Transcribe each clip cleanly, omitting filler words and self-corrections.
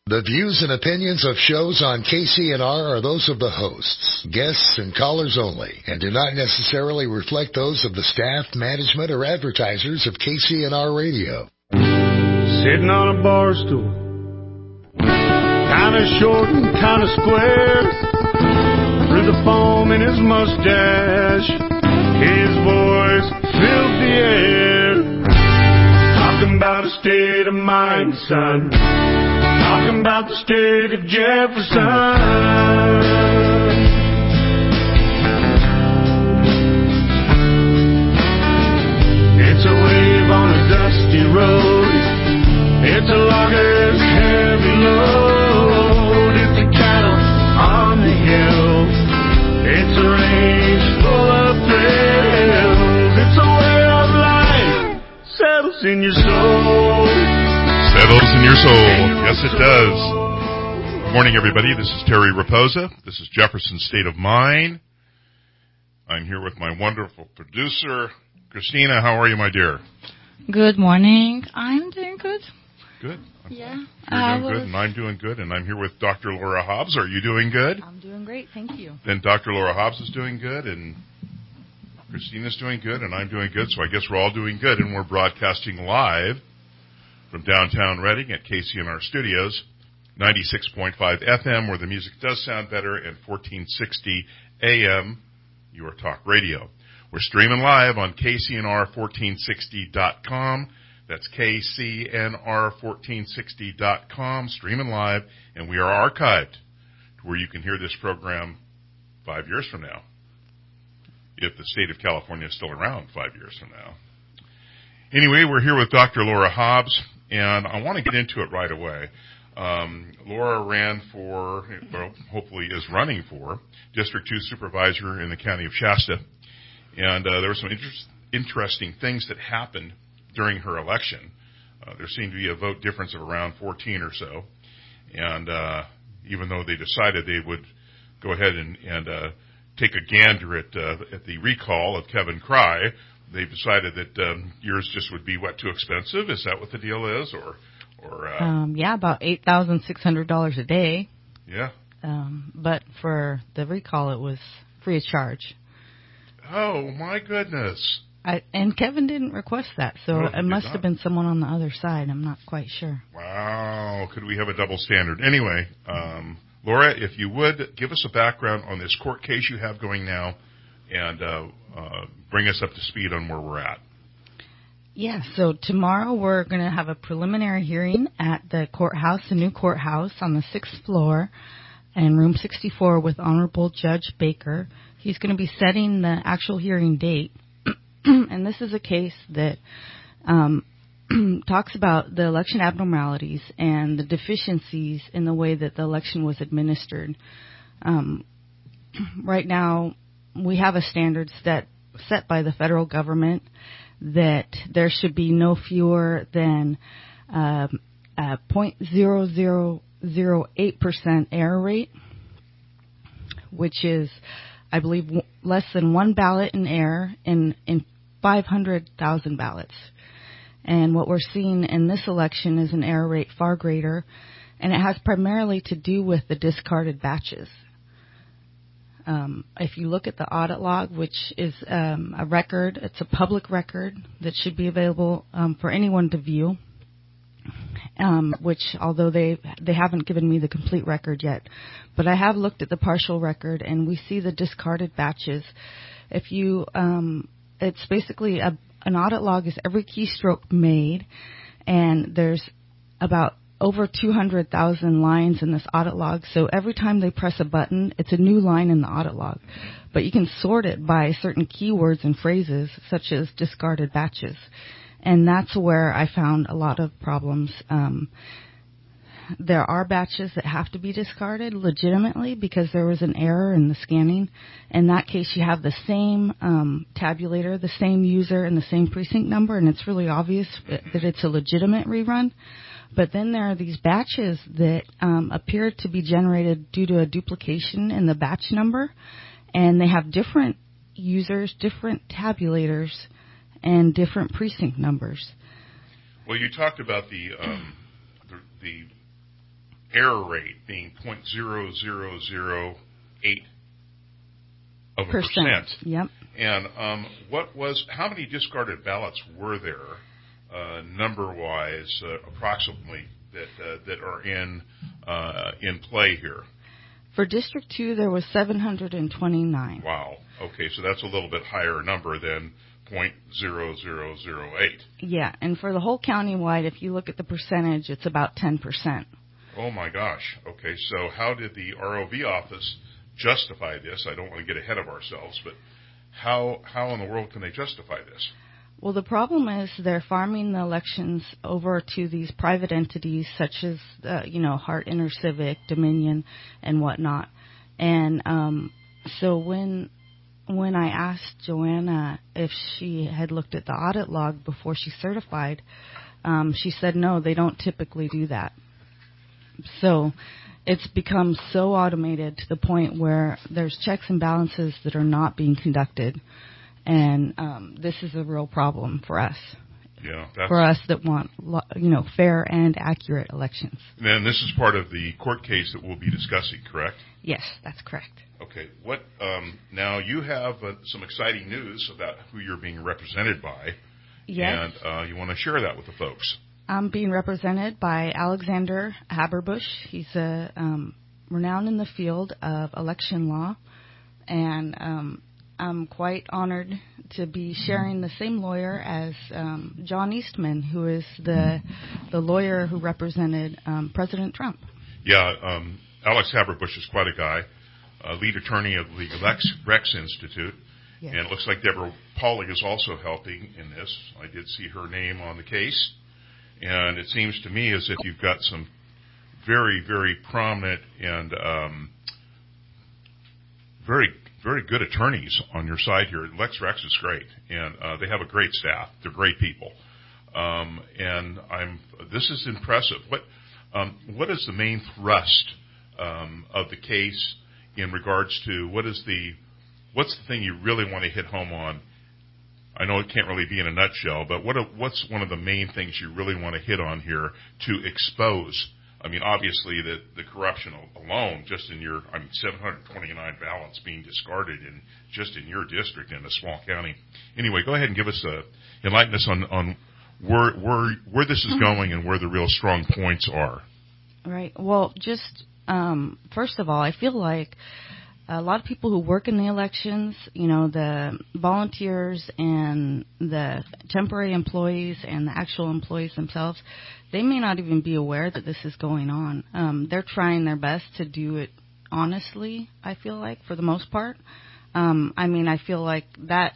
The views and opinions of shows on KCNR are those of the hosts, guests, and callers only, and do not necessarily reflect those of the staff, management, or advertisers of KCNR Radio. Sitting on a bar stool, kinda short and kinda square, through the foam in his mustache, his voice filled the air. Talking about a state of mind, son. Talking about the state of Jefferson. It's a wave on a dusty road. It's a logger's heavy load. It's a cattle on the hill. It's a range full of thrills. It's a way of life settles in your soul. Settles in your soul. Yes, it does. Good morning, everybody. This is Terry Raposa. This is Jefferson State of Mind. I'm here with my wonderful producer, Christina. How are you, my dear? Good morning. I'm doing good. Good. Yeah. You're doing good, and I'm doing good. And I'm here with Dr. Laura Hobbs. Are you doing good? I'm doing great. Thank you. Then Dr. Laura Hobbs is doing good, and Christina's doing good, and I'm doing good. So I guess we're all doing good, and we're broadcasting live from downtown Reading at KCNR Studios, 96.5 FM, where the music does sound better, and 1460 AM, your talk radio. We're streaming live on KCNR1460.com. That's KCNR1460.com, streaming live, and we are archived to where you can hear this program 5 years from now, if the state of California is still around 5 years from now. Anyway, we're here with Dr. Laura Hobbs, and I want to get into it right away. Laura ran for, well, hopefully is running for, District 2 Supervisor in the County of Shasta. And there were some interesting things that happened during her election. There seemed to be a vote difference of around 14 or so. And even though they decided they would go ahead and take a gander at the recall of Kevin Cry, they decided that yours just would be, too expensive? Is that what the deal is? Yeah, about $8,600 a day. Yeah. But for the recall, it was free of charge. Oh, my goodness. And Kevin didn't request that, so it must have been someone on the other side. I'm not quite sure. Wow. Could we have a double standard? Anyway, Laura, if you would, give us a background on this court case you have going now and bring us up to speed on where we're at. Yeah, so tomorrow we're going to have a preliminary hearing at the courthouse, the new courthouse on the 6th floor in room 64 with Honorable Judge Baker. He's going to be setting the actual hearing date. And this is a case that talks about the election abnormalities and the deficiencies in the way that the election was administered. Right now, we have a standard set by the federal government that there should be no fewer than 0.0008% error rate, which is, I believe, less than one ballot in error in 500,000 ballots. And what we're seeing in this election is an error rate far greater, and it has primarily to do with the discarded batches. If you look at the audit log, which is a record, it's a public record that should be available for anyone to view, which although they haven't given me the complete record yet, but I have looked at the partial record, and we see the discarded batches. If you, it's basically an audit log is every keystroke made, and there's about over 200,000 lines in this audit log, so every time they press a button, it's a new line in the audit log. But you can sort it by certain keywords and phrases, such as discarded batches. And that's where I found a lot of problems. There are batches that have to be discarded legitimately because there was an error in the scanning. In that case, you have the same tabulator, the same user, and the same precinct number, and it's really obvious that it's a legitimate rerun. But then there are these batches that appear to be generated due to a duplication in the batch number, and they have different users, different tabulators, and different precinct numbers. Well, you talked about the error rate being 0.0008 of a percent. Yep. And how many discarded ballots were there, number-wise, approximately, that are in play here? For District 2, there was 729. Wow. Okay, so that's a little bit higher number than 0.0008. Yeah, and for the whole county-wide, if you look at the percentage, it's about 10%. Oh, my gosh. Okay, so how did the ROV office justify this? I don't want to get ahead of ourselves, but how in the world can they justify this? Well, the problem is they're farming the elections over to these private entities such as, Hart InterCivic, Dominion, and whatnot. And so when I asked Joanna if she had looked at the audit log before she certified, she said no, they don't typically do that. So it's become so automated to the point where there's checks and balances that are not being conducted. And this is a real problem for us. Yeah, for us that want, fair and accurate elections. And this is part of the court case that we'll be discussing, correct? Yes, that's correct. Okay. What? Now you have some exciting news about who you're being represented by. Yes. And you want to share that with the folks. I'm being represented by Alexander Haberbush. He's renowned in the field of election law, and I'm quite honored to be sharing the same lawyer as John Eastman, who is the lawyer who represented President Trump. Yeah, Alex Haberbush is quite a guy, lead attorney of the Rex Institute, yes. And it looks like Deborah Pauly is also helping in this. I did see her name on the case, and it seems to me as if you've got some very, very prominent and very good attorneys on your side here. LexRex is great, and they have a great staff. They're great people, and this is impressive. What is the main thrust of the case in regards to what's the thing you really want to hit home on? I know it can't really be in a nutshell, but what's one of the main things you really want to hit on here to expose? I mean, obviously, the corruption alone, just in 729 ballots being discarded just in your district in a small county. Anyway, go ahead and give us enlighten us on where this is going and where the real strong points are. Right. Well, just first of all, I feel like a lot of people who work in the elections, the volunteers and the temporary employees and the actual employees themselves, they may not even be aware that this is going on. They're trying their best to do it honestly, I feel like, for the most part. I feel like that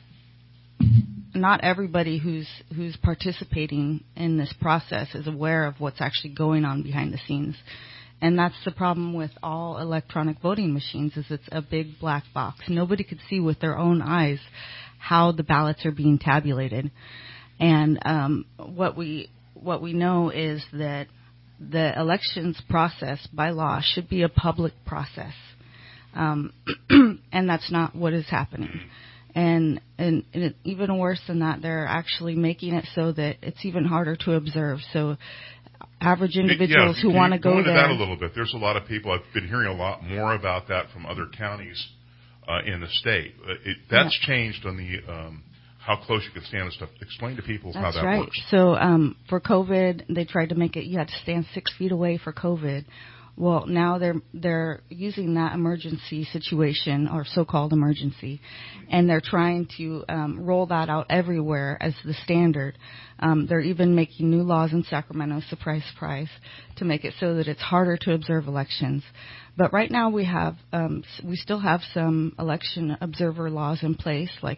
not everybody who's participating in this process is aware of what's actually going on behind the scenes. And that's the problem with all electronic voting machines, is it's a big black box. Nobody could see with their own eyes how the ballots are being tabulated. And what we know is that the elections process by law should be a public process. And that's not what is happening. And even worse than that, they're actually making it so that it's even harder to observe. So average individuals who want to go into there. That a little bit. There's a lot of people. I've been hearing a lot more about that from other counties in the state. That's changed on the how close you can stand and stuff. Explain to people how that works. So for COVID, they tried to make it you had to stand 6 feet away for COVID. Well, now they're using that emergency situation, or so-called emergency, and they're trying to roll that out everywhere as the standard. They're even making new laws in Sacramento, surprise, surprise, to make it so that it's harder to observe elections. But right now we still have some election observer laws in place, like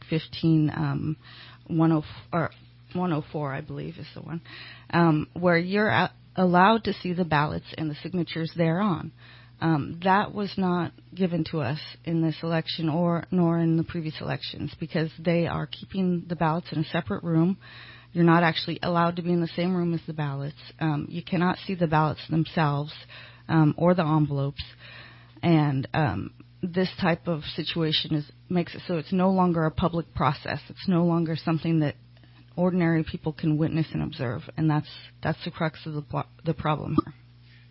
104, I believe is the one, where you're allowed to see the ballots and the signatures thereon. That was not given to us in this election nor in the previous elections, because they are keeping the ballots in a separate room. You're not actually allowed to be in the same room as the ballots. You cannot see the ballots themselves or the envelopes. And this type of situation makes it so it's no longer a public process. It's no longer something that ordinary people can witness and observe, and that's the crux of the problem here.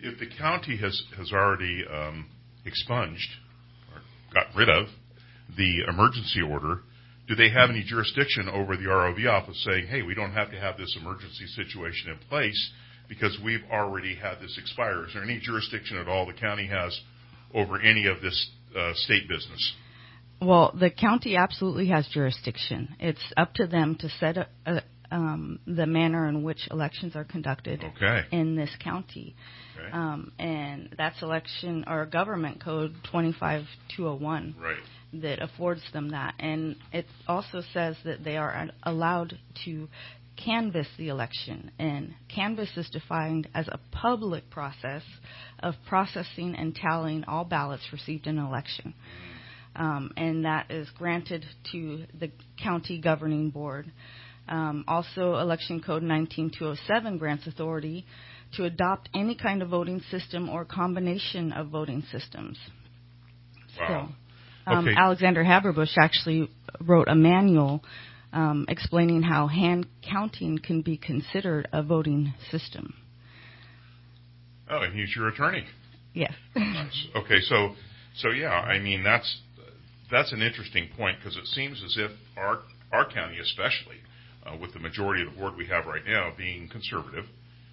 if the county has already expunged or got rid of the emergency order, do they have any jurisdiction over the ROV office saying, hey, we don't have to have this emergency situation in place because we've already had this expire? Is there any jurisdiction at all the county has over any of this state business? Well, the county absolutely has jurisdiction. It's up to them to set the manner in which elections are conducted in this county. Okay. And that's election or government code 25201 that affords them that. And it also says that they are allowed to canvass the election. And canvass is defined as a public process of processing and tallying all ballots received in an election. And that is granted to the county governing board. Also, Election Code 19207 grants authority to adopt any kind of voting system or combination of voting systems. Wow. So, Alexander Haberbush actually wrote a manual explaining how hand counting can be considered a voting system. Oh, and he's your attorney. Yes. Nice. Okay, so yeah, I mean that's an interesting point because it seems as if our county, especially with the majority of the board we have right now being conservative,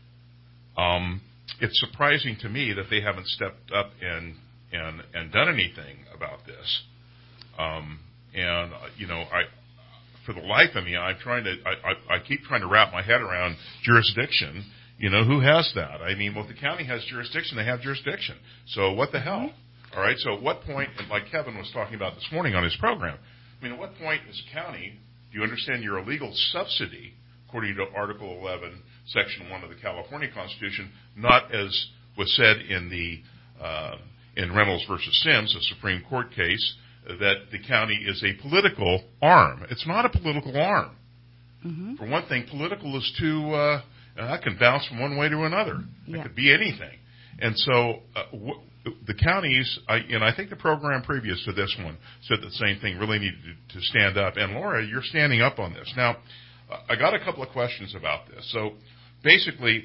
it's surprising to me that they haven't stepped up and done anything about this. And you know, for the life of me, I keep trying to wrap my head around jurisdiction. You know, who has that? I mean, well, if the county has jurisdiction, they have jurisdiction. So what the hell? All right, so at what point, and like Kevin was talking about this morning on his program, I mean, at what point as a county do you understand your illegal subsidy, according to Article 11, Section 1 of the California Constitution, not as was said in Reynolds versus Sims, a Supreme Court case, that the county is a political arm. It's not a political arm. Mm-hmm. For one thing, political is too... that can bounce from one way to another. It could be anything. And so the counties, and I think the program previous to this one said the same thing, really needed to stand up. And Laura, you're standing up on this. Now, I got a couple of questions about this. So basically,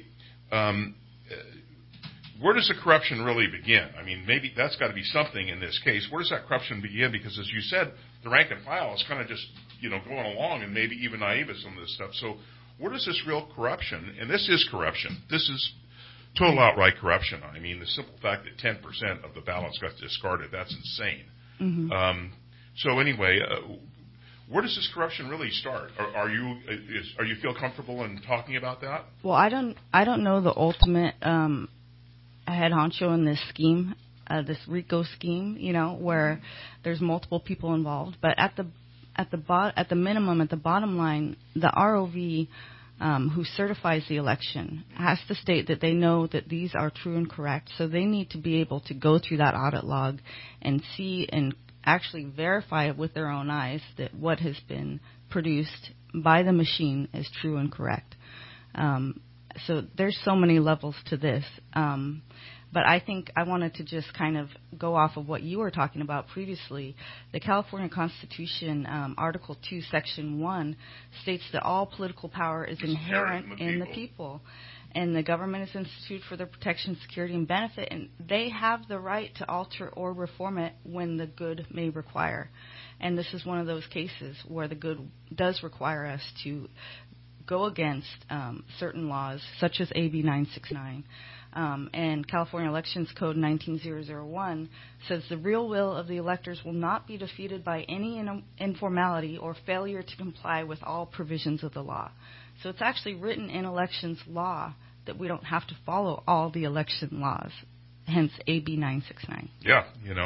where does the corruption really begin? I mean, maybe that's got to be something in this case. Where does that corruption begin? Because as you said, the rank and file is kind of just, going along and maybe even naive at some of this stuff. So where does this real corruption, and this is corruption, this is total outright corruption. I mean, the simple fact that 10% of the ballots got discarded, that's insane. Mm-hmm. So anyway, where does this corruption really start? Are you feel comfortable in talking about that? Well, I don't know the ultimate head honcho in this scheme, this RICO scheme, where there's multiple people involved. But at the minimum, at the bottom line, the ROV who certifies the election has to state that they know that these are true and correct. So they need to be able to go through that audit log and see and actually verify with their own eyes that what has been produced by the machine is true and correct. So there's so many levels to this. But I think I wanted to just kind of go off of what you were talking about previously. The California Constitution, Article 2, Section 1, states that all political power is inherent in the people. And the government is instituted for their protection, security, and benefit, and they have the right to alter or reform it when the good may require. And this is one of those cases where the good does require us to go against certain laws, such as AB 969. And California Elections Code 19001 says the real will of the electors will not be defeated by any informality or failure to comply with all provisions of the law. So it's actually written in elections law that we don't have to follow all the election laws, hence AB 969. Yeah,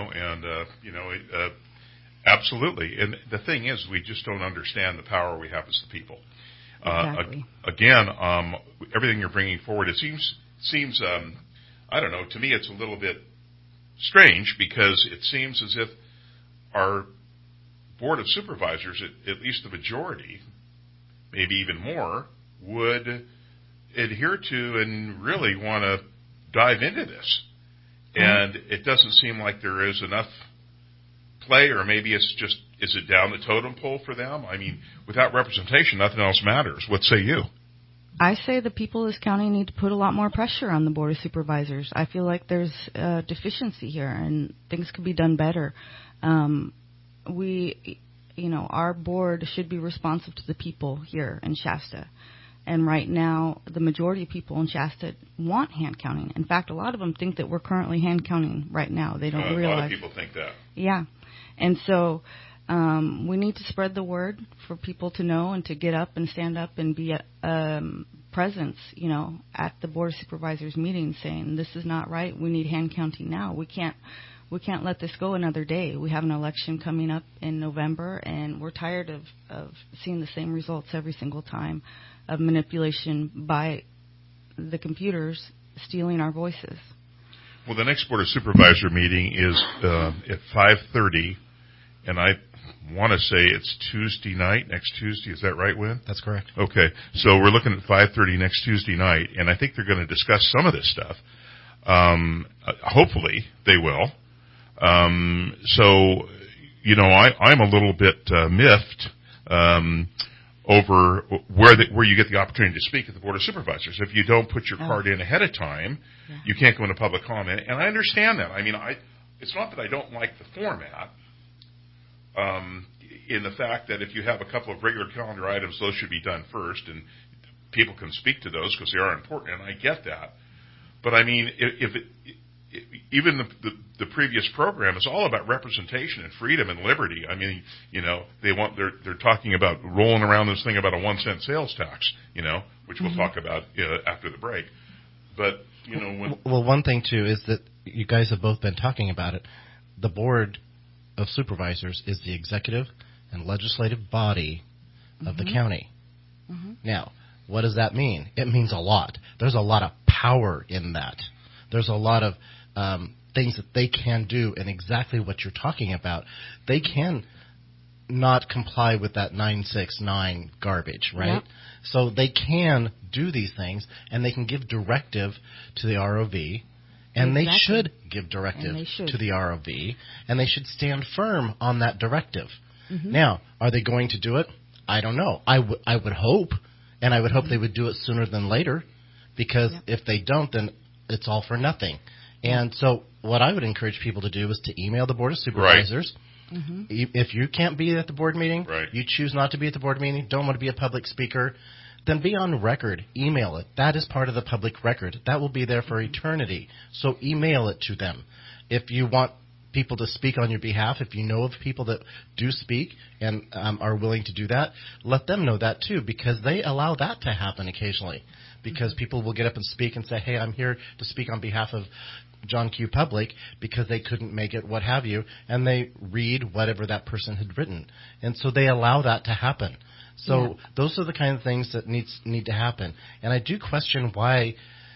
absolutely. And the thing is, we just don't understand the power we have as the people. Exactly. Again, everything you're bringing forward, it seems I don't know, to me it's a little bit strange because it seems as if our Board of Supervisors, at least the majority, maybe even more, would adhere to and really want to dive into this. And it doesn't seem like there is enough play, or maybe it's just, is it down the totem pole for them? I mean, without representation, nothing else matters. What say you? I say the people of this county need to put a lot more pressure on the Board of Supervisors. I feel like there's a deficiency here, and things could be done better. Our board should be responsive to the people here in Shasta. And right now, the majority of people in Shasta want hand counting. In fact, a lot of them think that we're currently hand counting right now. They don't realize. A lot of people think that. Yeah. And so we need to spread the word for people to know and to get up and stand up and be a presence, at the Board of Supervisors meeting saying this is not right. We need hand counting now. We can't let this go another day. We have an election coming up in November, and we're tired of seeing the same results every single time of manipulation by the computers stealing our voices. Well, the next Board of Supervisor meeting is at 5:30, and I want to say it's Tuesday night, next Tuesday. Is that right, Wynn? That's correct. Okay. So we're looking at 5:30 next Tuesday night, and I think they're going to discuss some of this stuff. Hopefully they will. I'm a little bit miffed over where you get the opportunity to speak at the Board of Supervisors. If you don't put your card in ahead of time, you can't go into public comment. And I understand that. I mean, it's not that I don't like the format. In the fact that if you have a couple of regular calendar items, those should be done first, and people can speak to those because they are important, and I get that. But I mean, even the previous program is all about representation and freedom and liberty. I mean, they're talking about rolling around this thing about a 1-cent sales tax, which we'll talk about after the break. But one thing too is that you guys have both been talking about it. The Board of Supervisors is the executive and legislative body of the county. Mm-hmm. Now, what does that mean? It means a lot. There's a lot of power in that. There's a lot of things that they can do, and exactly what you're talking about. They can not comply with that 969 garbage, right? Yep. So they can do these things, and they can give directive to the ROV, and they should give directive to the ROV, and they should stand firm on that directive. Mm-hmm. Now, are they going to do it? I don't know. I would hope, and I would hope they would do it sooner than later, because if they don't, then it's all for nothing. And so what I would encourage people to do is to email the Board of Supervisors. Right. Mm-hmm. If you can't be at the board meeting, you choose not to be at the board meeting, don't want to be a public speaker, then be on record. Email it. That is part of the public record. That will be there for eternity. So email it to them. If you want people to speak on your behalf, if you know of people that do speak and are willing to do that, let them know that too, because they allow that to happen occasionally. Because people will get up and speak and say, hey, I'm here to speak on behalf of John Q. Public because they couldn't make it, what have you, and they read whatever that person had written. And so they allow that to happen. So those are the kind of things that need to happen. And I do question why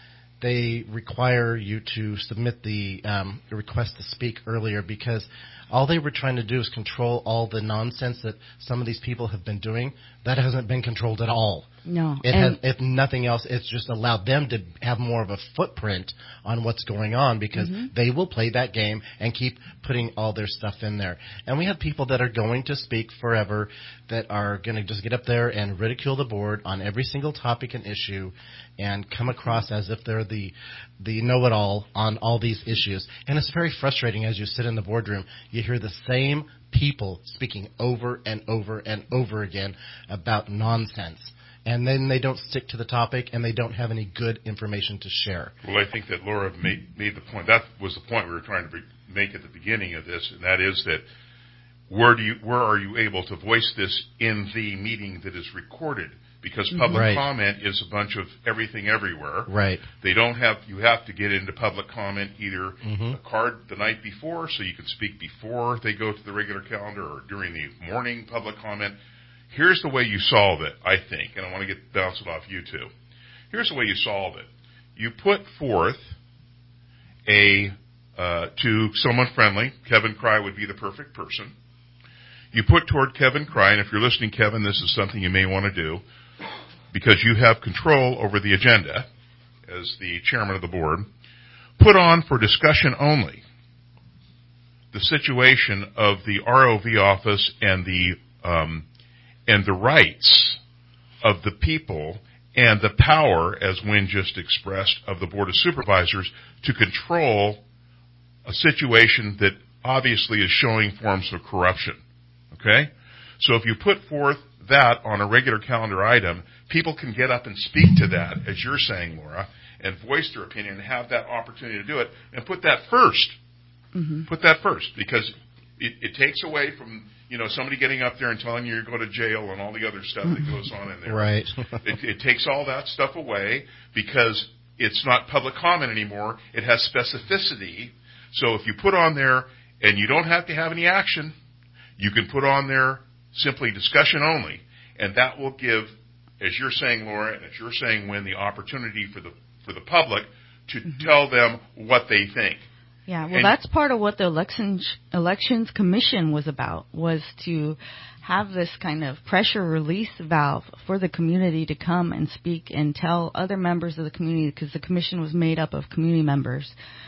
they require you to submit the request to speak earlier, because all they were trying to do is control all the nonsense that some of these people have been doing. That hasn't been controlled at all. No. If nothing else, it's just allowed them to have more of a footprint on what's going on, because they will play that game and keep putting all their stuff in there. And we have people that are going to speak forever that are going to just get up there and ridicule the board on every single topic and issue and come across as if they're the know-it-all on all these issues. And it's very frustrating as you sit in the boardroom. You hear the same people speaking over and over and over again about nonsense. And then they don't stick to the topic, and they don't have any good information to share. Well, I think that Laura made the point. That was the point we were trying to make at the beginning of this, and that is that where are you able to voice this in the meeting that is recorded? Because public comment is a bunch of everything everywhere. Right. You have to get into public comment either a card the night before, so you can speak before they go to the regular calendar, or during the morning public comment. Here's the way you solve it, I think, and I want to bounce it off you two. Here's the way you solve it. You put forth to someone friendly. Kevin Cry would be the perfect person. You put toward Kevin Cry, and if you're listening, Kevin, this is something you may want to do, because you have control over the agenda as the chairman of the board. Put on for discussion only the situation of the ROV office and the rights of the people and the power, as Wynn just expressed, of the Board of Supervisors to control a situation that obviously is showing forms of corruption. Okay? So if you put forth that on a regular calendar item, people can get up and speak to that, as you're saying, Laura, and voice their opinion and have that opportunity to do it, and put that first. Mm-hmm. Put that first, because it takes away from, somebody getting up there and telling you you're going to jail and all the other stuff that goes on in there. Right. It takes all that stuff away because it's not public comment anymore. It has specificity. So if you put on there, and you don't have to have any action, you can put on there simply discussion only, and that will give, as you're saying, Laura, and as you're saying, Wynn, the opportunity for the public to tell them what they think. Yeah, well, that's part of what the Elections Commission was about, was to have this kind of pressure release valve for the community to come and speak and tell other members of the community, because the commission was made up of community members,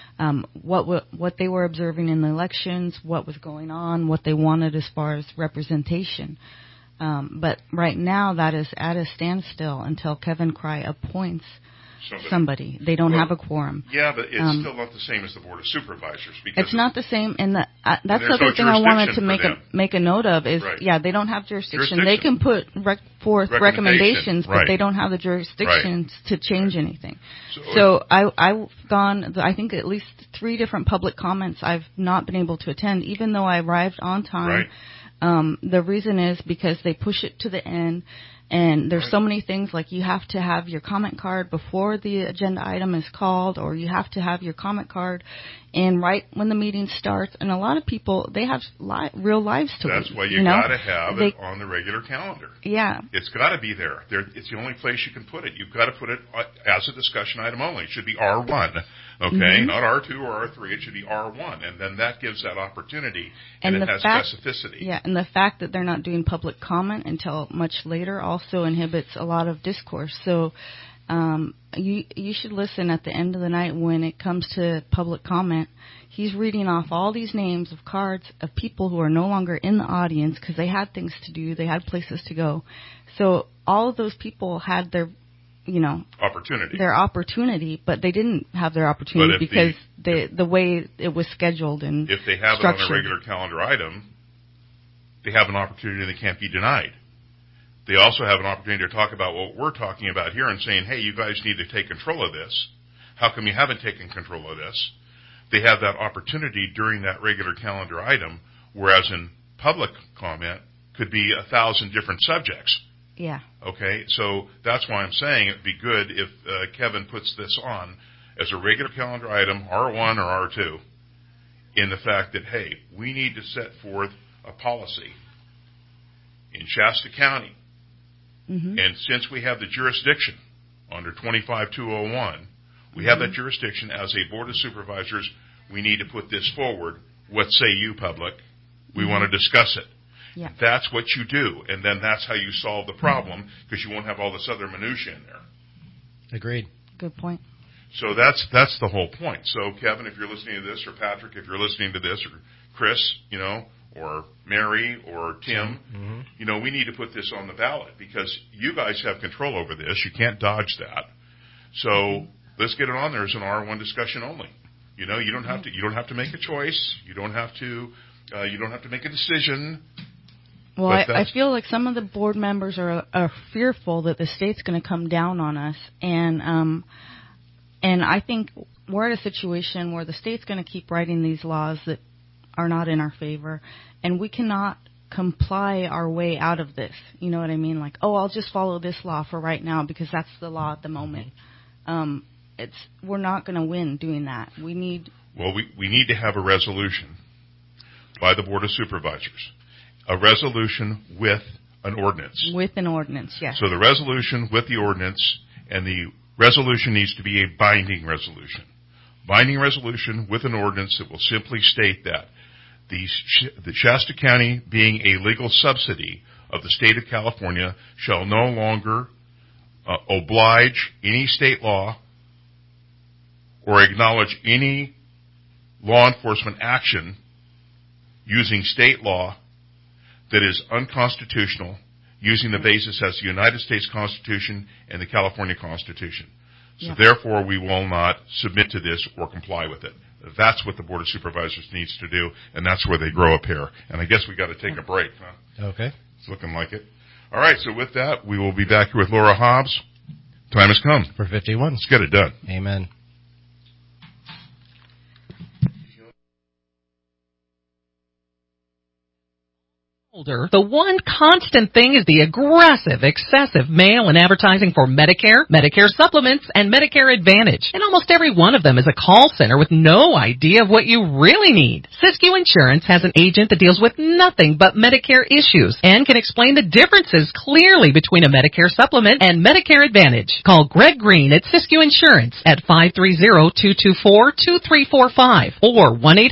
what they were observing in the elections, what was going on, what they wanted as far as representation. But right now that is at a standstill until Kevin Cry appoints somebody. They don't have a quorum. Yeah, but it's still not the same as the Board of Supervisors. Because it's not the same, and that's the other thing I wanted to make a note of is, they don't have jurisdiction. They can put forth recommendations, but they don't have the jurisdictions to change anything. So I've gone, I think, at least 3 different public comments I've not been able to attend, even though I arrived on time. The reason is because they push it to the end. And there's so many things, like you have to have your comment card before the agenda item is called, or you have to have your comment card and right when the meeting starts. And a lot of people, they have real lives to lead. That's why you got to have it on the regular calendar. Yeah. It's got to be there. It's the only place you can put it. You've got to put it as a discussion item only. It should be R1, okay? Not R2 or R3. It should be R1. And then that gives that opportunity, and it has specificity. Yeah, and the fact that they're not doing public comment until much later also inhibits a lot of discourse. So you should listen at the end of the night when it comes to public comment. He's reading off all these names of cards of people who are no longer in the audience because they had things to do, they had places to go. So all of those people had their, opportunity, but they didn't have their opportunity because the way it was scheduled and if they have structured. It on a regular calendar item, they have an opportunity that can't be denied. They also have an opportunity to talk about what we're talking about here and saying, hey, you guys need to take control of this. How come you haven't taken control of this? They have that opportunity during that regular calendar item, whereas in public comment could be 1,000 different subjects. Yeah. Okay, so that's why I'm saying it'd be good if Kevin puts this on as a regular calendar item, R1 or R2, in the fact that, hey, we need to set forth a policy in Shasta County. And since we have the jurisdiction under 25201, we have that jurisdiction as a Board of Supervisors. We need to put this forward. What say you, public? We want to discuss it. Yeah. That's what you do, and then that's how you solve the problem, because you won't have all this other minutia in there. Agreed. Good point. So that's the whole point. So, Kevin, if you're listening to this, or Patrick, if you're listening to this, or Chris, or Mary, or Tim, we need to put this on the ballot, because you guys have control over this. You can't dodge that. So let's get it on there as an R1 discussion only. You don't have to make a choice. You don't have to make a decision. Well, I feel like some of the board members are fearful that the state's going to come down on us, and I think we're at a situation where the state's going to keep writing these laws that are not in our favor, and we cannot comply our way out of this. You know what I mean? Like, I'll just follow this law for right now because that's the law at the moment. We're not going to win doing that. We need to have a resolution by the Board of Supervisors, a resolution with an ordinance. With an ordinance, yes. So the resolution with the ordinance, and the resolution needs to be a binding resolution. Binding resolution with an ordinance that will simply state that the Shasta County, being a legal subsidy of the state of California, shall no longer oblige any state law or acknowledge any law enforcement action using state law that is unconstitutional, using the basis as the United States Constitution and the California Constitution. So Yep. therefore, we will not submit to this or comply with it. That's what the Board of Supervisors needs to do, and that's where they grow a pair. And I guess we got to take a break, huh? Okay. It's looking like it. All right, so with that, we will be back here with Laura Hobbs. Time has come. For 51. Let's get it done. Amen. The one constant thing is the aggressive, excessive mail and advertising for Medicare, Medicare supplements, and Medicare Advantage. And almost every one of them is a call center with no idea of what you really need. Siskiyou Insurance has an agent that deals with nothing but Medicare issues and can explain the differences clearly between a Medicare supplement and Medicare Advantage. Call Greg Green at Siskiyou Insurance at 530-224-2345 or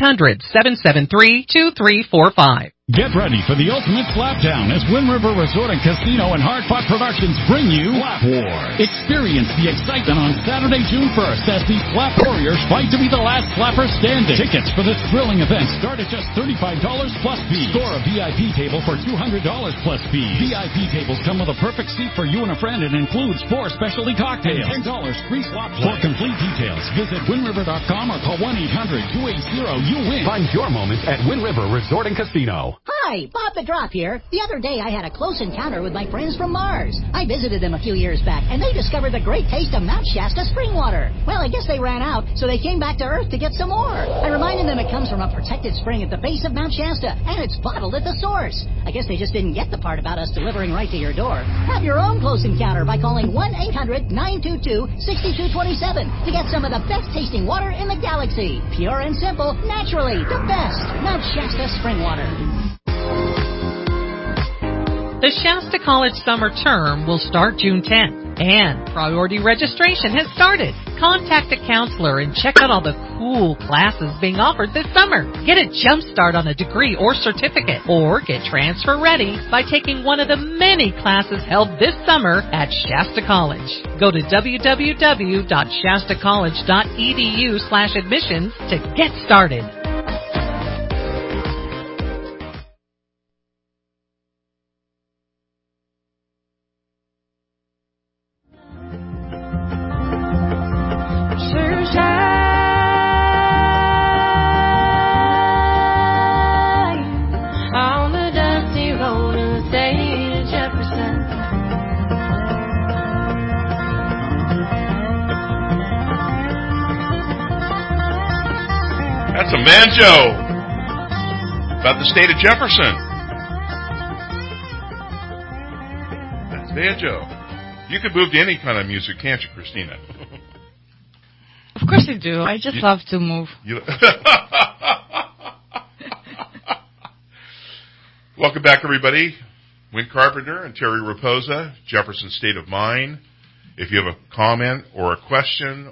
1-800-773-2345. Get ready for the ultimate slapdown as Wind River Resort and Casino and Hard Pot Productions bring you Slap Wars. Experience the excitement on Saturday, June 1st as the Slap Warriors fight to be the last slapper standing. Tickets for this thrilling event start at just $35 plus fee. Score a VIP table for $200 plus fee. VIP tables come with a perfect seat for you and a friend and includes 4 specialty cocktails and $10 free slot play. For complete details, visit WindRiver.com or call 1-800-280-YOU-WIN. Find your moment at Wind River Resort and Casino. Hi, Bob the Drop here. The other day I had a close encounter with my friends from Mars. I visited them a few years back, and they discovered the great taste of Mount Shasta spring water. Well, I guess they ran out, so they came back to Earth to get some more. I reminded them it comes from a protected spring at the base of Mount Shasta, and it's bottled at the source. I guess they just didn't get the part about us delivering right to your door. Have your own close encounter by calling 1-800-922-6227 to get some of the best tasting water in the galaxy. Pure and simple, naturally, the best. Mount Shasta spring water. The Shasta College summer term will start June 10th, and priority registration has started. Contact a counselor and check out all the cool classes being offered this summer. Get a jump start on a degree or certificate, or get transfer ready by taking one of the many classes held this summer at Shasta College. Go to www.shastacollege.edu/admissions to get started. That's a banjo about the state of Jefferson. That's banjo. You could move to any kind of music, can't you, Christina? Of course I do. I just love to move. Welcome back, everybody. Win Carpenter and Terry Raposa, Jefferson State of Mind. If you have a comment or a question,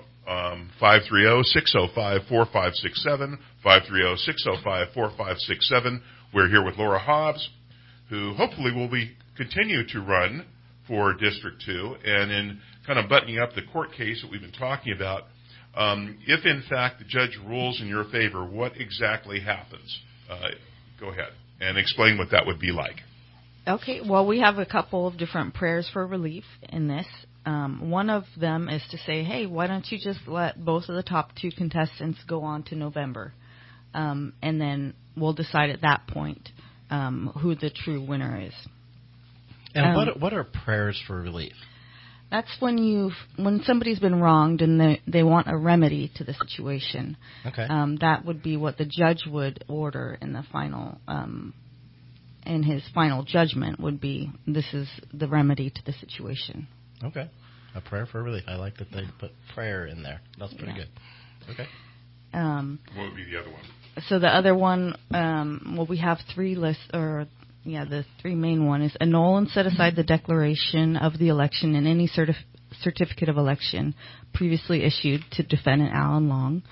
530-605-4567, 530-605-4567. We're here with Laura Hobbs, who hopefully will continue to run for District 2. And in kind of buttoning up the court case that we've been talking about, if in fact the judge rules in your favor, what exactly happens? Go ahead and explain what that would be like. Okay, well, we have a couple of different prayers for relief in this. One of them is to say, hey, why don't you just let both of the top 2 contestants go on to November? And then we'll decide at that point who the true winner is. And what are prayers for relief? That's when somebody's been wronged and they want a remedy to the situation. Okay. That would be what the judge would order in the final, in his final judgment would be, this is the remedy to the situation. Okay. A prayer for relief. I like that they put prayer in there. That's pretty good. Okay. What would be the other one? So the other one, we have 3 lists, the 3 main one is annul and set aside the declaration of the election and any certificate of election previously issued to defendant Alan Long,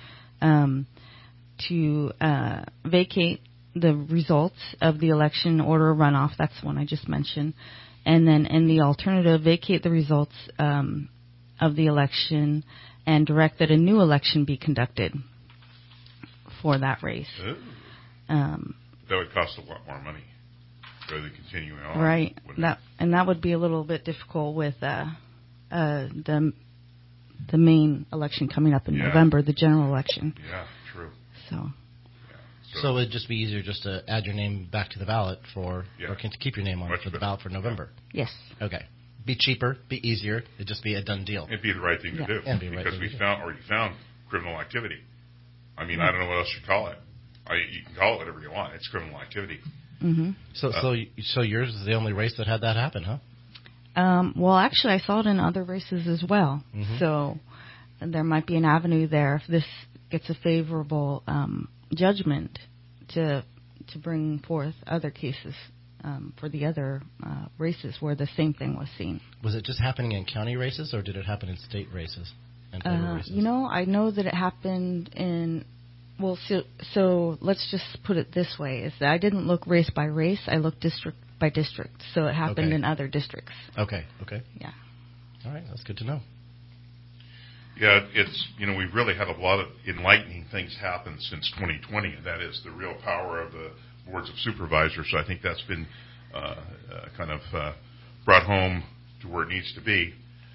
to vacate the results of the election, order a runoff. That's the one I just mentioned. And then in the alternative, vacate the results of the election and direct that a new election be conducted for that race. That would cost a lot more money. rather than continuing on. Right. That would be a little bit difficult with the main election coming up in November, the general election. Yeah, true. So it'd just be easier just to add your name back to the ballot or to keep your name on the ballot for November. Yes. Okay. Be cheaper, be easier. It'd just be a done deal. It'd be the right thing to do. Because we found criminal activity. I mean, I don't know what else you call it. You can call it whatever you want. It's criminal activity. Mm-hmm. So yours is the only race that had that happen, huh? Well, actually, I saw it in other races as well. Mm-hmm. So there might be an avenue there if this gets a favorable judgment to bring forth other cases for the other races where the same thing was seen. Was it just happening in county races, or did it happen in state races and federal races? I know that it happened in. Well, so let's just put it this way: is that I didn't look race by race; I looked district by district. So it happened in other districts. Okay. Yeah. All right, that's good to know. Yeah, it's we've really had a lot of enlightening things happen since 2020, and that is the real power of the boards of supervisors. So I think that's been kind of brought home to where it needs to be.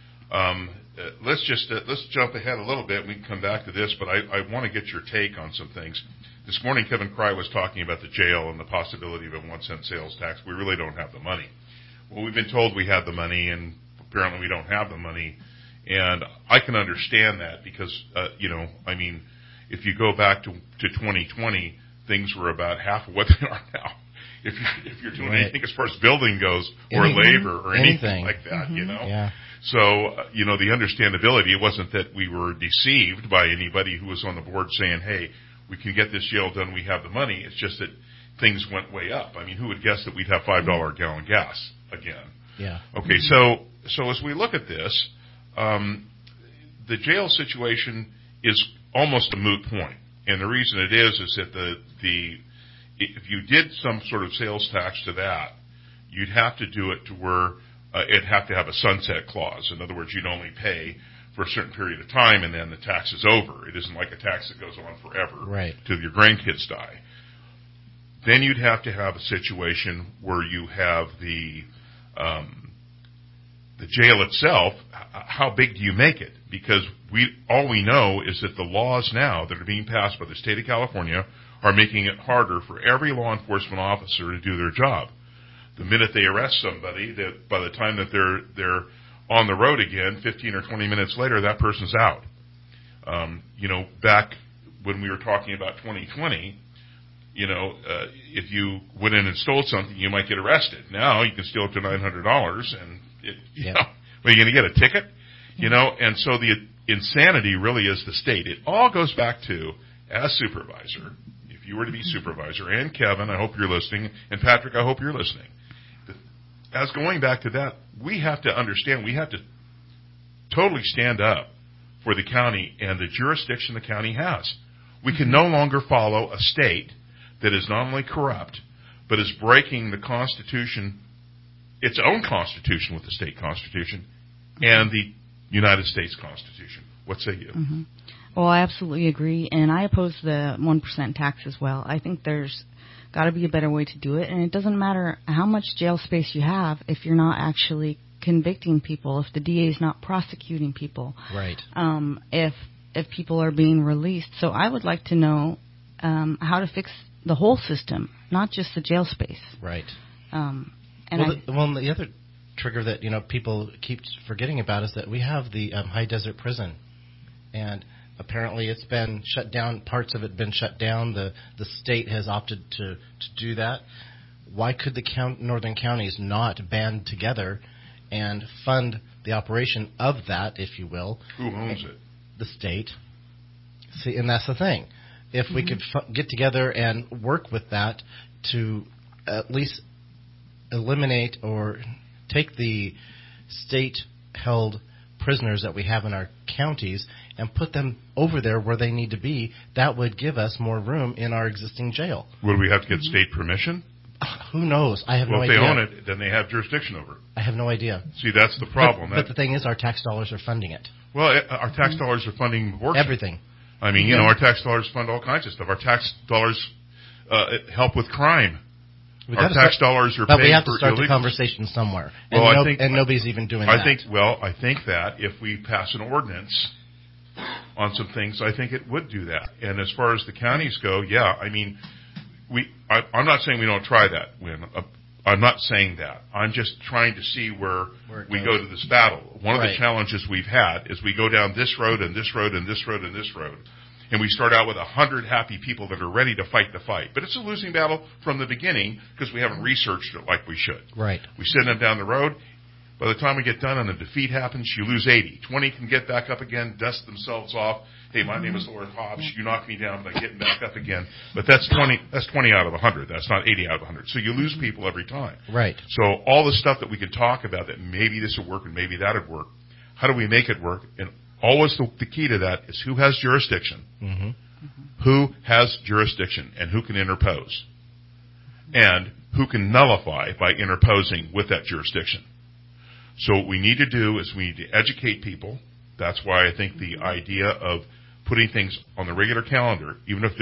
Let's jump ahead a little bit. We can come back to this, but I want to get your take on some things. This morning, Kevin Cry was talking about the jail and the possibility of a 1-cent sales tax. We really don't have the money. Well, we've been told we have the money, and apparently we don't have the money. And I can understand that because, if you go back to 2020, things were about half of what they are now. If you're doing anything as far as building goes, or labor, or anything like that, Yeah. So, the understandability, it wasn't that we were deceived by anybody who was on the board saying, hey, we can get this jail done, we have the money. It's just that things went way up. I mean, who would guess that we'd have $5 a gallon gas again? Yeah. Okay, so as we look at this, the jail situation is almost a moot point. And the reason it is that if you did some sort of sales tax to that, you'd have to do it to where it'd have to have a sunset clause. In other words, you'd only pay for a certain period of time, and then the tax is over. It isn't like a tax that goes on forever till your grandkids die. Then you'd have to have a situation where you have the jail itself. How big do you make it? Because all we know is that the laws now that are being passed by the state of California are making it harder for every law enforcement officer to do their job. The minute they arrest somebody, that by the time that they're on the road again, 15 or 20 minutes later, that person's out. Back when we were talking about 2020, if you went in and stole something, you might get arrested. Now you can steal up to $900, and are you going to get a ticket? And so the insanity really is the state. It all goes back to, as supervisor, if you were to be supervisor, and Kevin, I hope you're listening, and Patrick, I hope you're listening. As going back to that, we have to understand, we have to totally stand up for the county and the jurisdiction the county has. We can no longer follow a state that is not only corrupt, but is breaking the Constitution, its own Constitution with the state Constitution, and the United States Constitution. What say you? Mm-hmm. Well, I absolutely agree, and I oppose the 1% tax as well. I think there's got to be a better way to do it, and it doesn't matter how much jail space you have if you're not actually convicting people, if the DA is not prosecuting people, right? If people are being released. So I would like to know how to fix the whole system, not just the jail space. Right. The other trigger that people keep forgetting about is that we have the High Desert Prison, and apparently it's been shut down. Parts of it have been shut down. The state has opted to do that. Why could the northern counties not band together and fund the operation of that, if you will? Who owns it? The state. See, and that's the thing. If we could get together and work with that to at least eliminate or take the state-held prisoners that we have in our counties and put them over there where they need to be, that would give us more room in our existing jail. Would we have to get state permission? Who knows? I have no idea. Well, if they own it, then they have jurisdiction over it. I have no idea. See, that's the problem. But the thing is, our tax dollars are funding it. Well, our tax dollars are funding abortion. Everything. I mean, our tax dollars fund all kinds of stuff. Our tax dollars help with crime. Our tax dollars are but paying we have to for start the illegals. conversation somewhere. Well, And nobody's even doing that. I think that if we pass an ordinance on some things, I think it would do that. And as far as the counties go, yeah, I mean, I'm not saying we don't try that, Win. I'm not saying that. I'm just trying to see where we go to this battle. One of the challenges we've had is we go down this road and this road and this road and this road. And we start out with 100 happy people that are ready to fight the fight. But it's a losing battle from the beginning because we haven't researched it like we should. Right. We send them down the road. By the time we get done and a defeat happens, you lose 80. 20 can get back up again, dust themselves off. Hey, my name is Lord Hobbs. You knocked me down, but I'm getting back up again. But that's 20 out of 100. That's not 80 out of 100. So you lose people every time. Right. So all the stuff that we can talk about that maybe this would work and maybe that would work, how do we make it work? And always the key to that is who has jurisdiction. Mm-hmm. Who has jurisdiction and who can interpose, and who can nullify by interposing with that jurisdiction. So what we need to do is we need to educate people. That's why I think the idea of putting things on the regular calendar, even if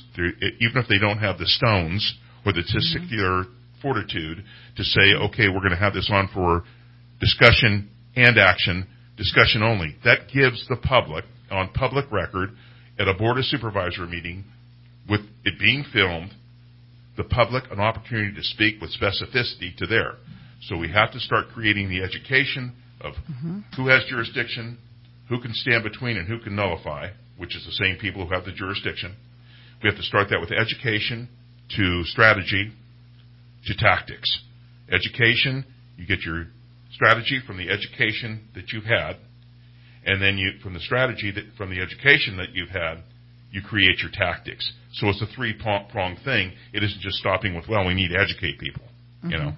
they don't have the stones or the testicular fortitude to say, okay, we're going to have this on for discussion and action, discussion only. That gives the public on public record at a Board of Supervisor meeting, with it being filmed, the public an opportunity to speak with specificity to there. So we have to start creating the education of who has jurisdiction, who can stand between and who can nullify, which is the same people who have the jurisdiction. We have to start that with education to strategy to tactics. Education, you get your strategy from the education that you've had. And then from the strategy from the education that you've had, you create your tactics. So it's a three-pronged thing. It isn't just stopping with, well, we need to educate people, you know.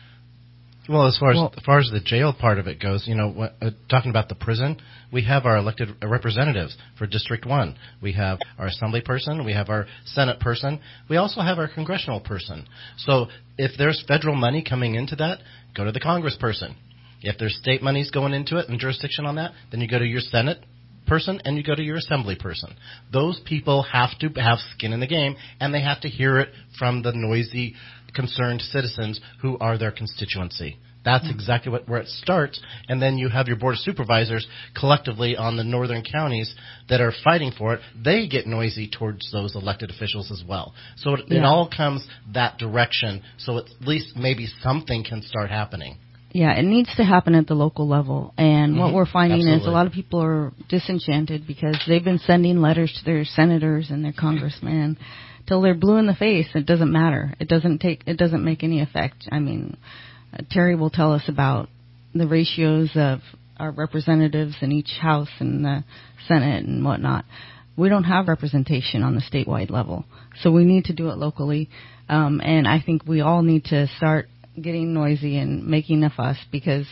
Well, as far as the jail part of it goes, you know, talking about the prison, we have our elected representatives for District 1. We have our assembly person. We have our Senate person. We also have our congressional person. So if there's federal money coming into that, go to the congressperson. If there's state monies going into it and jurisdiction on that, then you go to your Senate person and you go to your assembly person. Those people have to have skin in the game, and they have to hear it from the noisy, concerned citizens who are their constituency. That's exactly where it starts, and then you have your Board of Supervisors collectively on the northern counties that are fighting for it. They get noisy towards those elected officials as well. So it all comes that direction, so at least maybe something can start happening. Yeah, it needs to happen at the local level. And what we're finding is a lot of people are disenchanted because they've been sending letters to their senators and their congressmen till they're blue in the face. It doesn't matter. It doesn't make any effect. I mean, Terry will tell us about the ratios of our representatives in each house and the Senate and whatnot. We don't have representation on the statewide level, so we need to do it locally. And I think we all need to start getting noisy and making a fuss because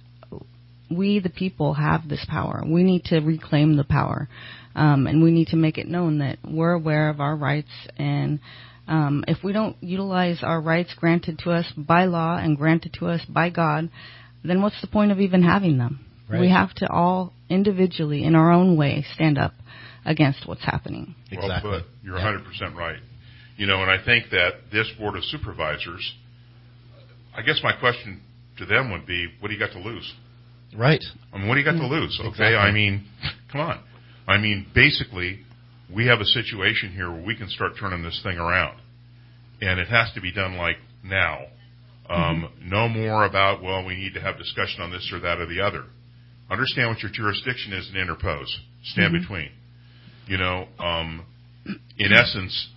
we, the people, have this power. We need to reclaim the power, and we need to make it known that we're aware of our rights. And if we don't utilize our rights granted to us by law and granted to us by God, then what's the point of even having them? Right. We have to all individually, in our own way, stand up against what's happening. Exactly. Well put. You're 100% right. You know, and I think that this Board of Supervisors, I guess my question to them would be, what do you got to lose? Right. I mean, what do you got to lose? Okay, exactly. I mean, come on. I mean, basically, we have a situation here where we can start turning this thing around. And it has to be done like now. No more about, well, we need to have discussion on this or that or the other. Understand what your jurisdiction is and interpose. Stand between. You know, in essence,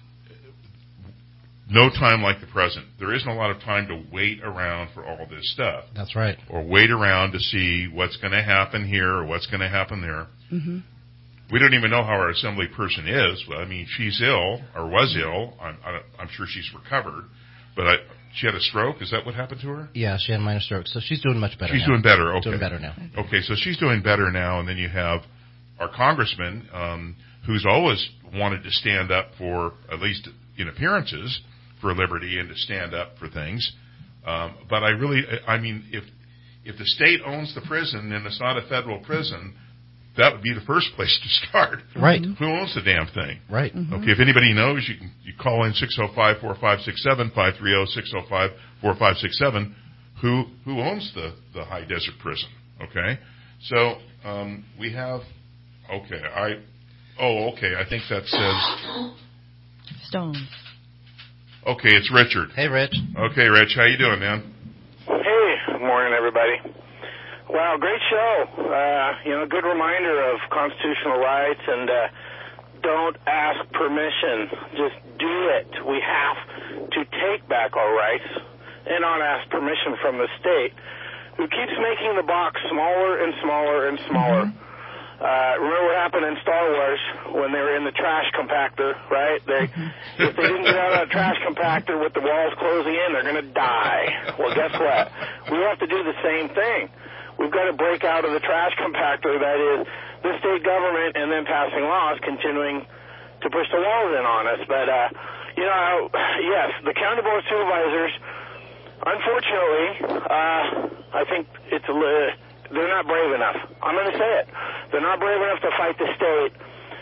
no time like the present. There isn't a lot of time to wait around for all this stuff. That's right. Or wait around to see what's going to happen here or what's going to happen there. We don't even know how our assembly person is. Well, I mean, she's ill or was ill. I'm sure she's recovered. But she had a stroke. Is that what happened to her? Yeah, she had a minor stroke. So she's doing much better now. She's doing better. Okay. Doing better now. Okay, so she's doing better now. And then you have our congressman who's always wanted to stand up for, at least in appearances, for liberty and to stand up for things. But I mean, if the state owns the prison and it's not a federal prison, that would be the first place to start. Right. Who owns the damn thing? Right. Okay, if anybody knows, you call in 605-4567, 530-605-4567. Who owns the high desert prison? Okay, so we have. Okay, I think that says Stones. Okay, it's Richard. Hey, Rich. Okay, Rich, how you doing, man? Hey, morning, everybody. Wow, great show. Good reminder of constitutional rights, and don't ask permission. Just do it. We have to take back our rights and not ask permission from the state, who keeps making the box smaller and smaller and smaller. Remember what happened in Star Wars when they were in the trash compactor, right? If they didn't get out of that trash compactor with the walls closing in, they're going to die. Well, guess what? We have to do the same thing. We've got to break out of the trash compactor that is the state government, and then passing laws continuing to push the walls in on us. But, yes, the County Board of Supervisors, unfortunately, I think they're not brave enough. I'm going to say it. They're not brave enough to fight the state,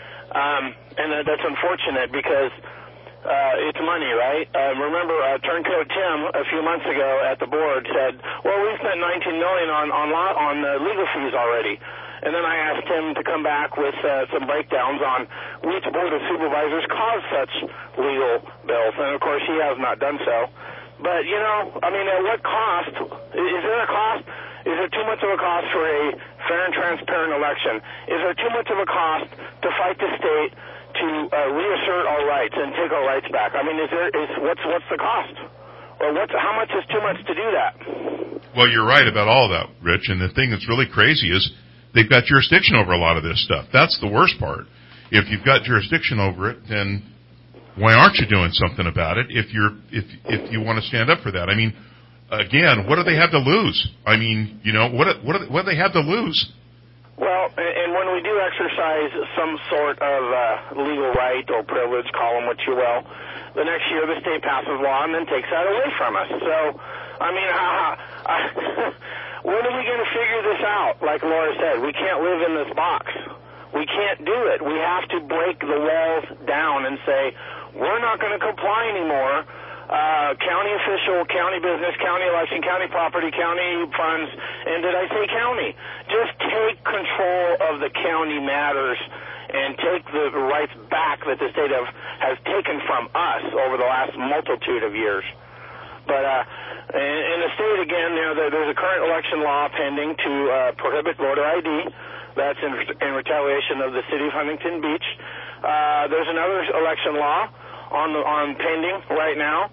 and that's unfortunate because it's money, right? Remember, Turncoat Tim a few months ago at the board said, "Well, we spent $19 million on legal fees already." And then I asked him to come back with some breakdowns on which board of supervisors caused such legal bills, and of course he has not done so. But at what cost? Is there a cost? Is there too much of a cost for a fair and transparent election? Is there too much of a cost to fight the state to reassert our rights and take our rights back? I mean, what's the cost? Or how much is too much to do that? Well, you're right about all that, Rich. And the thing that's really crazy is they've got jurisdiction over a lot of this stuff. That's the worst part. If you've got jurisdiction over it, then why aren't you doing something about it? If you want to stand up for that, I mean. Again, what do they have to lose? I mean, what do they have to lose? Well, and when we do exercise some sort of legal right or privilege, call them what you will, the next year the state passes law and then takes that away from us. So, I mean, when are we going to figure this out? Like Laura said, we can't live in this box. We can't do it. We have to break the walls down and say, we're not going to comply anymore. County official, county business, county election, county property, county funds, and did I say county? Just take control of the county matters and take the rights back that the state has taken from us over the last multitude of years. But in the state, again, there's a current election law pending to prohibit voter ID. That's in retaliation of the city of Huntington Beach. There's another election law on pending right now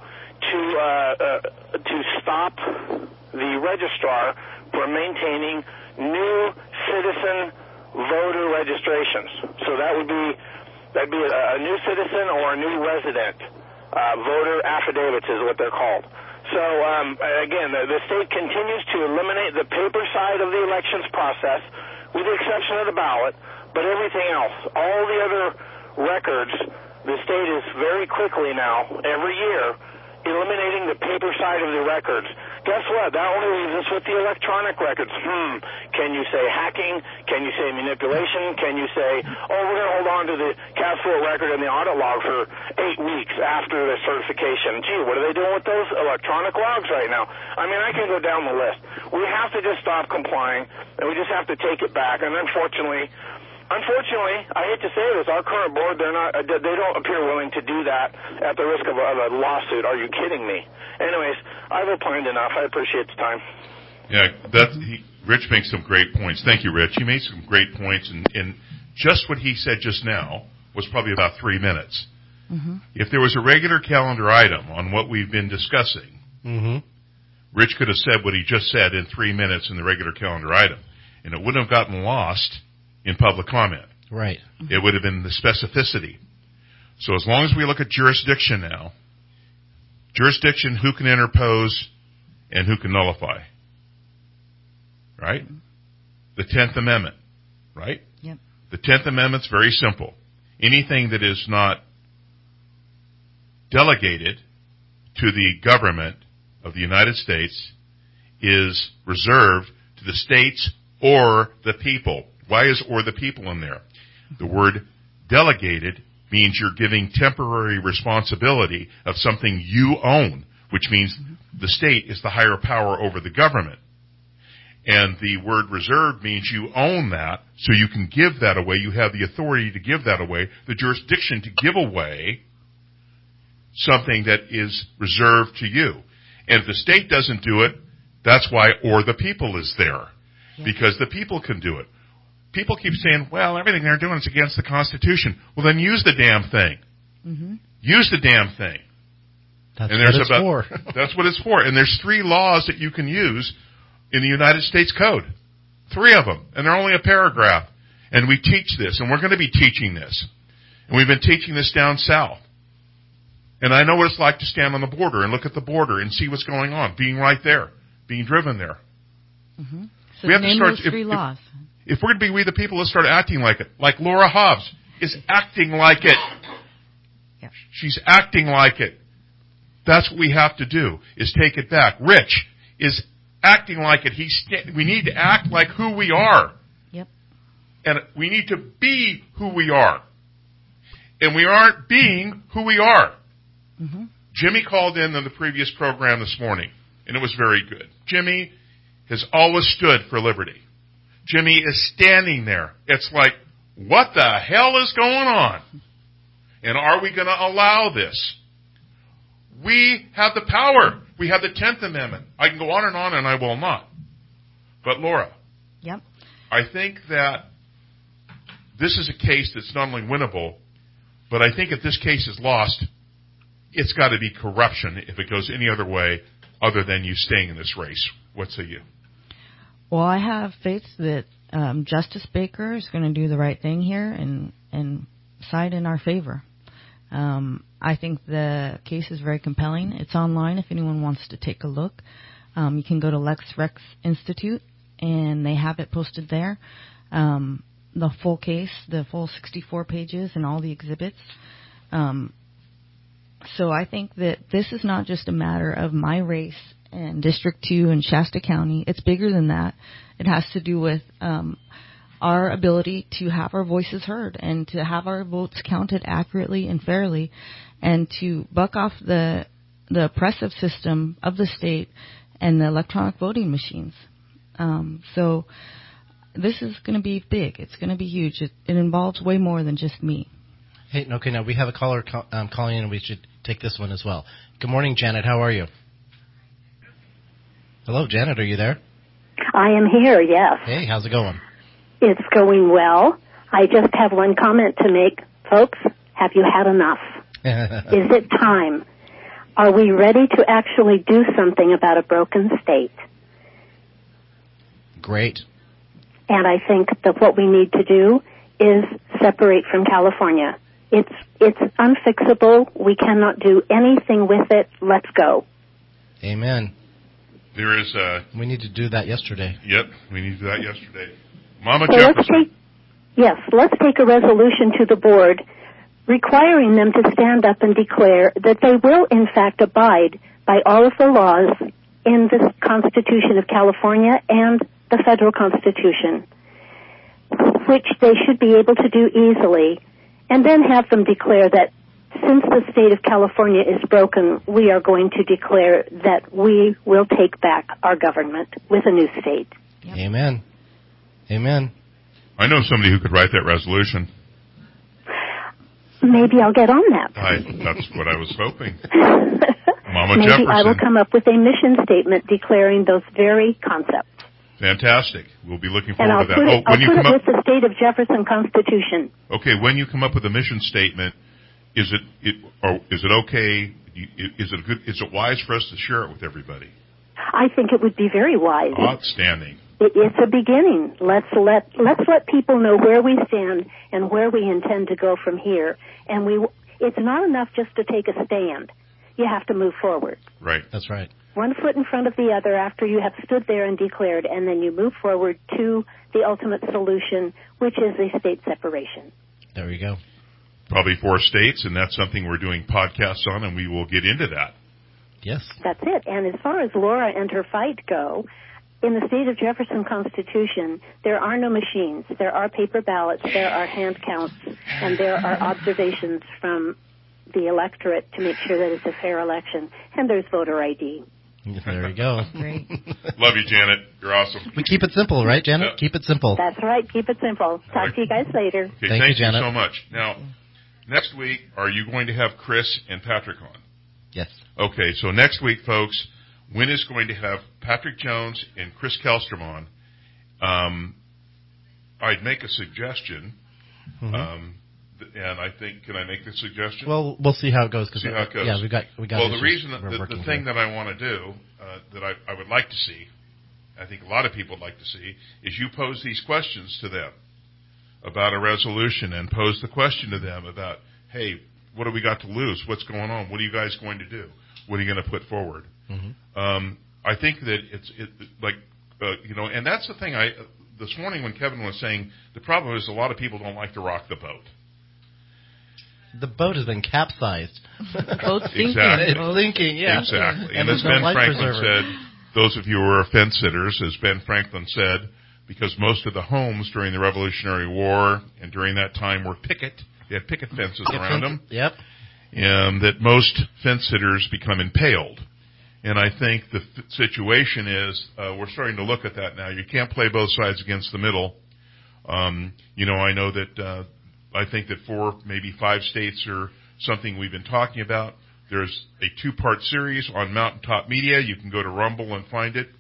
to stop the registrar from maintaining new citizen voter registrations. So that'd be a new citizen or a new resident voter affidavits is what they're called. So again, the state continues to eliminate the paper side of the elections process, with the exception of the ballot, but everything else, all the other records. The state is very quickly now, every year, eliminating the paper side of the records. Guess what? That only leaves us with the electronic records. Can you say hacking? Can you say manipulation? Can you say, we're going to hold on to the cast vote record and the audit log for 8 weeks after the certification? Gee, what are they doing with those electronic logs right now? I mean, I can go down the list. We have to just stop complying, and we just have to take it back. And unfortunately, I hate to say this, our current board, they don't appear willing to do that at the risk of a lawsuit. Are you kidding me? Anyways, I've opined enough. I appreciate the time. Yeah, Rich makes some great points. Thank you, Rich. He made some great points, and just what he said just now was probably about 3 minutes. Mm-hmm. If there was a regular calendar item on what we've been discussing, Rich could have said what he just said in 3 minutes in the regular calendar item, and it wouldn't have gotten lost in public comment. Right. It would have been the specificity. So as long as we look at jurisdiction now, who can interpose and who can nullify. Right? The 10th Amendment. Right? Yep. The 10th Amendment's very simple. Anything that is not delegated to the government of the United States is reserved to the states or the people. Why is or the people in there? The word delegated means you're giving temporary responsibility of something you own, which means the state is the higher power over the government. And the word reserved means you own that, so you can give that away. You have the authority to give that away, the jurisdiction to give away something that is reserved to you. And if the state doesn't do it, that's why or the people is there. Yeah. Because the people can do it. People keep saying, well, everything they're doing is against the Constitution. Well, then use the damn thing. Mm-hmm. Use the damn thing. That's what it's for. That's what it's for. And there's 3 laws that you can use in the United States Code. 3 of them. And they're only a paragraph. And we teach this. And we're going to be teaching this. And we've been teaching this down south. And I know what it's like to stand on the border and look at the border and see what's going on. Being right there. Being driven there. Mm-hmm. So we have to start. Those 3 laws. If we're going to be we the people, let's start acting like it. Like Laura Hobbs is acting like it. Yeah. She's acting like it. That's what we have to do, is take it back. Rich is acting like it. We need to act like who we are. Yep. And we need to be who we are. And we aren't being who we are. Mm-hmm. Jimmy called in the previous program this morning, and it was very good. Jimmy has always stood for liberty. Jimmy is standing there. It's like, what the hell is going on? And are we going to allow this? We have the power. We have the 10th Amendment. I can go on, and I will not. But Laura, yep. I think that this is a case that's not only winnable, but I think if this case is lost, it's got to be corruption if it goes any other way other than you staying in this race. What say you? Well, I have faith that Justice Baker is going to do the right thing here and side in our favor. I think the case is very compelling. It's online if anyone wants to take a look. You can go to Lex Rex Institute, and they have it posted there. The full case, the full 64 pages and all the exhibits. So I think that this is not just a matter of my race and District 2 and Shasta County. It's bigger than that. It has to do with our ability to have our voices heard and to have our votes counted accurately and fairly, and to buck off the oppressive system of the state and the electronic voting machines. So this is going to be big. It's going to be huge. It involves way more than just me. Hey, okay, now we have a caller calling in, and we should take this one as well. Good morning, Janet. How are you? Hello, Janet. Are you there? I am here, yes. Hey, how's it going? It's going well. I just have one comment to make. Folks, have you had enough? Is it time? Are we ready to actually do something about a broken state? Great. And I think that what we need to do is separate from California. It's unfixable. We cannot do anything with it. Let's go. Amen. There is we need to do that yesterday. Yep, we need to do that yesterday. Mama Jefferson. Let's take a resolution to the board requiring them to stand up and declare that they will, in fact, abide by all of the laws in the Constitution of California and the federal Constitution, which they should be able to do easily, and then have them declare that since the state of California is broken, we are going to declare that we will take back our government with a new state. Yep. Amen. Amen. I know somebody who could write that resolution. Maybe I'll get on that. That's what I was hoping. Mama Maybe Jefferson. I will come up with a mission statement declaring those very concepts. Fantastic. We'll be looking forward to that. I'll put it with the State of Jefferson Constitution. Okay, when you come up with a mission statement, is it okay? Is it wise for us to share it with everybody? I think it would be very wise. Outstanding. It's a beginning. Let's let people know where we stand and where we intend to go from here. And it's not enough just to take a stand. You have to move forward. Right. That's right. One foot in front of the other after you have stood there and declared, and then you move forward to the ultimate solution, which is a state separation. There we go. Probably 4 states, and that's something we're doing podcasts on, and we will get into that. Yes. That's it. And as far as Laura and her fight go, in the state of Jefferson Constitution, there are no machines. There are paper ballots, there are hand counts, and there are observations from the electorate to make sure that it's a fair election. And there's voter ID. There you go. Great. Love you, Janet. You're awesome. We keep it simple, right, Janet? Yeah. Keep it simple. That's right. Keep it simple. Talk to you guys later. Okay, Thank you, Janet. so much. Now, next week, are you going to have Chris and Patrick on? Yes. Okay, so next week, folks, Wynn is going to have Patrick Jones and Chris Kellstrom on. I'd make a suggestion, and I think, can I make the suggestion? Well, we'll see how it goes. See how it goes. Yeah, we got. Well, the reason, the thing that I want to do, that I would like to see, I think a lot of people would like to see, is you pose these questions to them about a resolution, and pose the question to them about, hey, what do we got to lose? What's going on? What are you guys going to do? What are you going to put forward? I think that it's and that's the thing. This morning when Kevin was saying, the problem is a lot of people don't like to rock the boat. The boat has been capsized. The boat's sinking. Exactly. It's sinking, yeah. Exactly. And as no Ben life Franklin preserver. said, those of you who are fence sitters, as Ben Franklin said, because most of the homes during the Revolutionary War and during that time were they had picket fences around them. Yep. And that most fence sitters become impaled. And I think the situation is, we're starting to look at that now. You can't play both sides against the middle. I know that, I think that 4, maybe 5 states are something we've been talking about. There's a 2-part series on Mountaintop Media. You can go to Rumble and find it.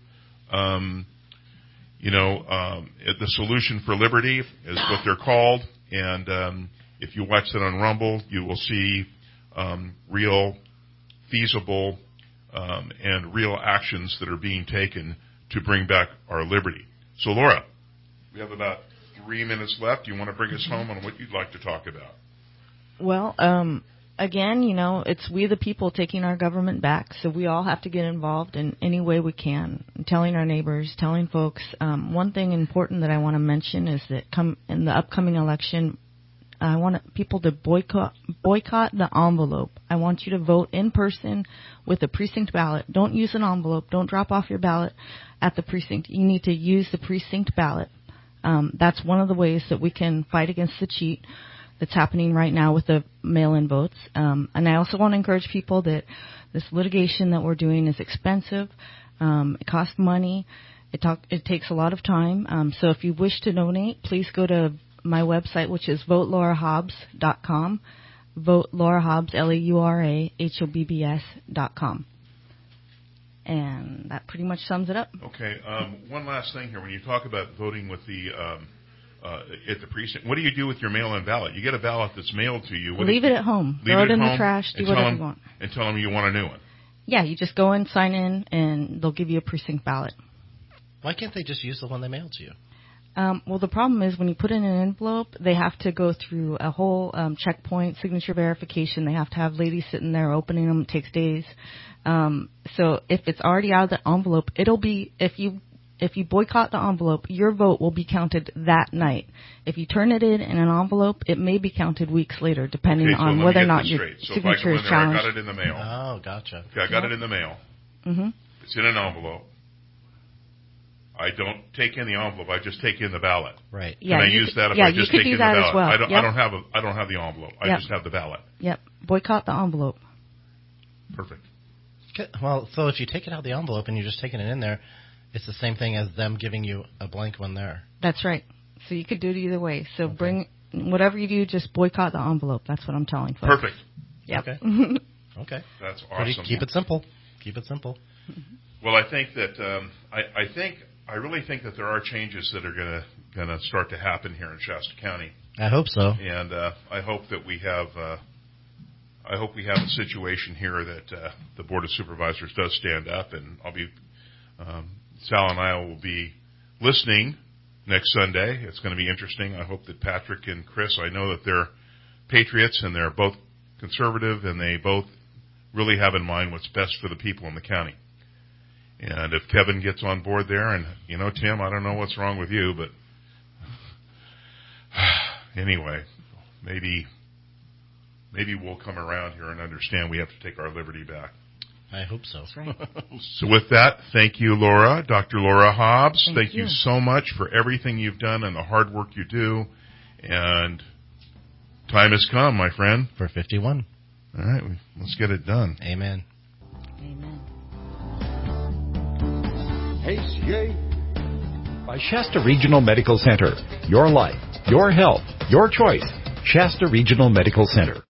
The Solution for Liberty is what they're called. And, if you watch that on Rumble, you will see, real, feasible, and real actions that are being taken to bring back our liberty. So, Laura, we have about 3 minutes left. Do you want to bring us home on what you'd like to talk about? Well, again, it's we the people taking our government back, so we all have to get involved in any way we can, telling our neighbors, telling folks. One thing important that I want to mention is that in the upcoming election, I want people to boycott the envelope. I want you to vote in person with a precinct ballot. Don't use an envelope. Don't drop off your ballot at the precinct. You need to use the precinct ballot. That's one of the ways that we can fight against the cheat that's happening right now with the mail-in votes. And I also want to encourage people that this litigation that we're doing is expensive. It costs money. It takes a lot of time. So if you wish to donate, please go to my website, which is votelaurahobbs.com. Vote Laura Hobbs, LauraHobbs.com. And that pretty much sums it up. Okay. One last thing here. When you talk about voting with the at the precinct, what do you do with your mail-in ballot? You get a ballot that's mailed to you. Leave it at home. Throw it in the trash. Do whatever you want. And tell them you want a new one. Yeah, you just go and sign in, and they'll give you a precinct ballot. Why can't they just use the one they mailed to you? Well, the problem is when you put in an envelope, they have to go through a whole checkpoint, signature verification. They have to have ladies sitting there opening them. It takes days. So if it's already out of the envelope, it'll be, if you boycott the envelope, your vote will be counted that night. If you turn it in an envelope, it may be counted weeks later, depending on whether or not your signature is challenged. I got it in the mail. Oh, gotcha. Okay, I got it in the mail. Mm-hmm. It's in an envelope. I don't take in the envelope. I just take in the ballot. Right. Yeah, Can I use that if I just take in the ballot? Well. I don't have the envelope. I just have the ballot. Yep. Boycott the envelope. Perfect. Well, so if you take it out of the envelope and you're just taking it in there, it's the same thing as them giving you a blank one there. That's right. So you could do it either way. So bring whatever you do, just boycott the envelope. That's what I'm telling folks. Perfect. Yep. Okay. Okay. That's awesome. Keep it simple. Keep it simple. Well, I think that I really think that there are changes that are going to start to happen here in Shasta County. I hope so. And I hope that we have a situation here that the Board of Supervisors does stand up, and I'll be Sal and I will be listening next Sunday. It's going to be interesting. I hope that Patrick and Chris, I know that they're patriots and they're both conservative, and they both really have in mind what's best for the people in the county. And if Kevin gets on board there, and, Tim, I don't know what's wrong with you, but anyway, maybe we'll come around here and understand we have to take our liberty back. I hope so. That's right. So with that, thank you, Laura, Dr. Laura Hobbs. Thank you you so much for everything you've done and the hard work you do. And time has come, my friend. For 51. All right, let's get it done. Amen. Amen. ACA by Shasta Regional Medical Center. Your life, your health, your choice. Shasta Regional Medical Center.